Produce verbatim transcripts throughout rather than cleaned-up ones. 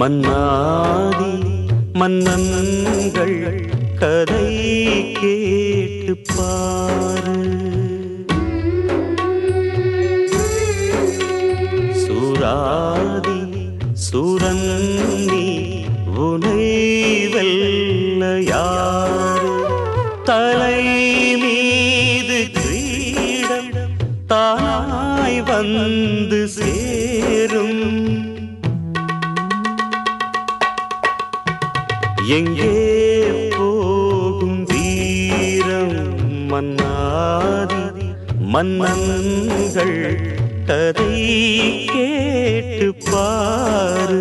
மன்னாதி மன்னன்கள் கதை கேட்டு பாரு. சூராதி சூரன்னி உனை வெல்ல யாரு? தலை மீது கிரீடம் தானாய் வந்து சேரும். எங்கே போகும் வீரம் மன்னாதி மன்னன்கள் கதை கேட்டு பாரு.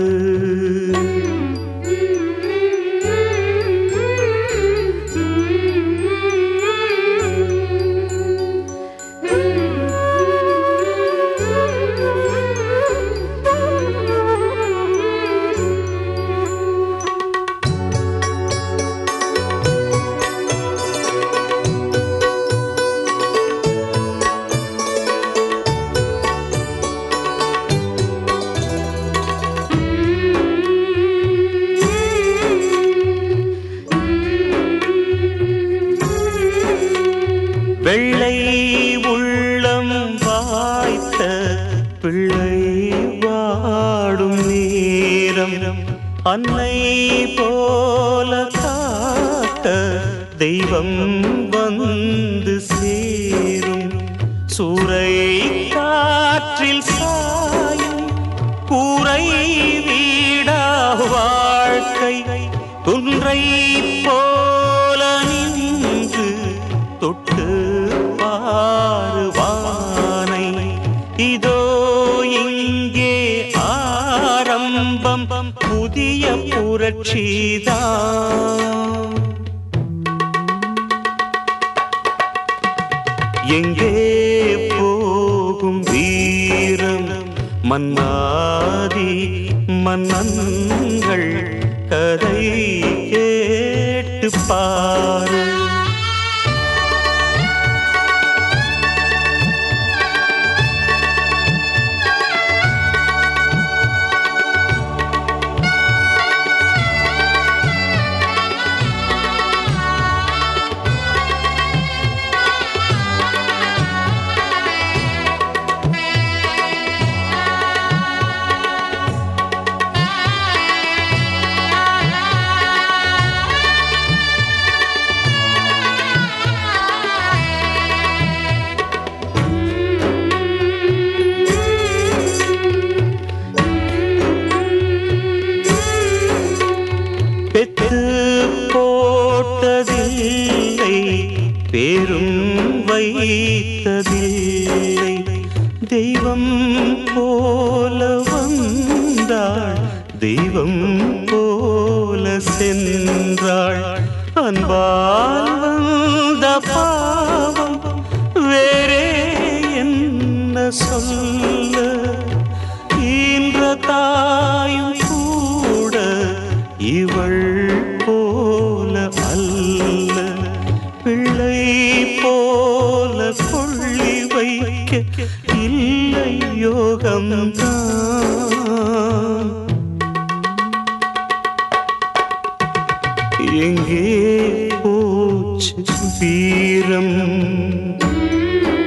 வெள்ளை உள்ளம் வாய்த்த பிள்ளை வாடும் நேரம் அன்னை போல காத்த தெய்வம் வந்து சேரும். சூறை காற்றில் சாயும் கூரை வீடா வாழ்க்கை குன்றை போல நின்று தொட்டு பாருவானை. இதோ இங்கே ஆரம்பம் புதிய புரட்சிதான். எங்கே போகும் வீரம் மன்னாதி மன்னன்கள் கதை கேட்டு பாரு. பெத்து போட்டதில்லை பேரும் வைத்ததில்லை. தெய்வம் போல வந்தாள் தெய்வம் போல சென்றாள். அன்பால் வந்த பாவம் வேறே என்ன சொல்ல? ஈன்ற தாயும் கூட இவள் போல அல்ல. பிள்ளை போல கொள்ளி வைக்க இல்லை யோகம்தான். எங்கே போச்சு வீரம்